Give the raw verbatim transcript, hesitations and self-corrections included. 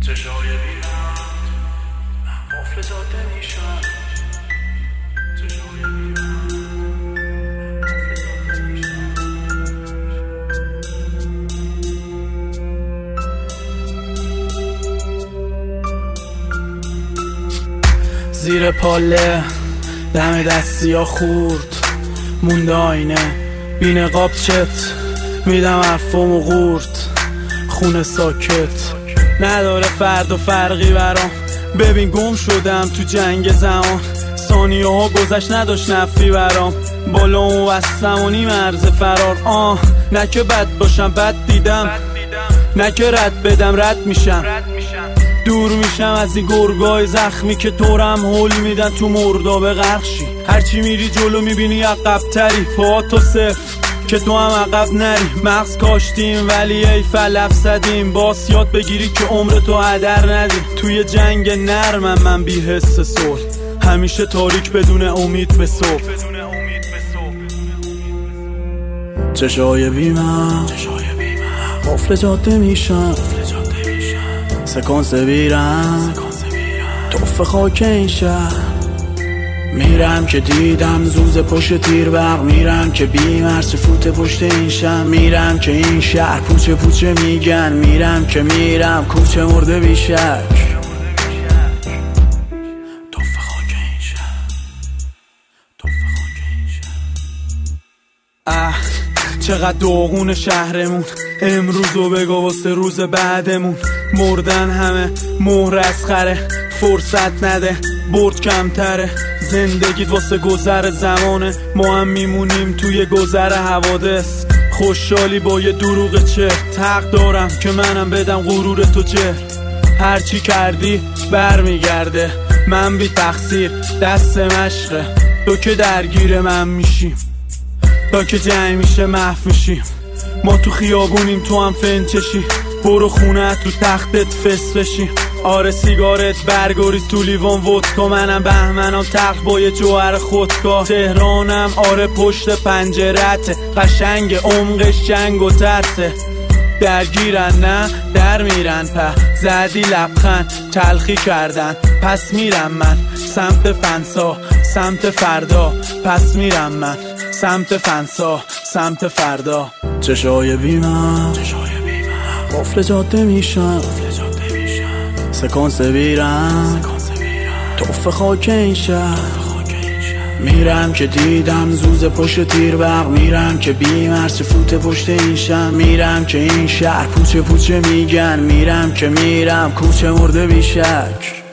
چشای بیرم قفل جاده میشن چشای بیرم قفل جاده میشن زیر پاله دم دستی ها خورد مونده آینه بی نقاب چت میدم حرفامو غورد خونه ساکت نداره فرد و فرقی برام ببین گم شدم تو جنگ زمان ثانیه ها گذشت نداشت نفی برام بالا و وستم و نیم عرض فرار آه نه که بد باشم بد دیدم نه که رد بدم رد میشم دور میشم از این گرگای زخمی که طورم هول میدن تو مردابه غرقشی هرچی میری جلو میبینی عقب تری پا تو صفر که تو هم عقب نری مغز کاشتیم ولی ای فلف زدیم باس یاد بگیری که عمر تو هدر ندی توی جنگ نرمم من بی حس صلح همیشه تاریک بدون امید به صبح چشای بیمم قفل جاده میشن سکانس بیرم توف خاک این شهر میرم که دیدم زوز پشت تیر برق میرم که بیمرس فوت پشت این شم میرم که این شهر پوچه پوچه میگن میرم که میرم کوچه مرده بیشک توف خاک این شهر توف خاک این شهر اه چقدر داغون شهرمون امروزو بگو واسه روز بعدمون مردن همه مهر از خره فرصت نده برد کمتره زندگیت واسه گذر زمانه ما هم میمونیم توی گذر حوادث خوشحالی با یه دروغ چه حق دارم که منم بدم غرور تو چه هرچی کردی بر میگرده من بی تقصیر دست مشقه تو که درگیر من میشیم تا که جنگ میشه محو میشیم ما تو خیابونیم تو هم فنچشی برو خونه تو تختت فس بشی آره سیگارت برگریز تو لیوان ودکا منم بهمنم تخت با یه جوهر خودکار تهرانم آره پشت پنجرته قشنگ عمقش جنگ و ترسه درگیرن نه در میرن په زدی لبخند تلخی کردن پس میرم من سمت فنسا سمت فردا پس میرم من سمت فنسا سمت فردا چشای بیمم قفل جاده میشن سکانس بیرم توف خاک این شهر میرم که دیدم زوز پشت تیر برق میرم که بیمرس فوت پشت این شم میرم که این شهر پوچه پوچه میگن میرم که میرم کوچه مرده بیشک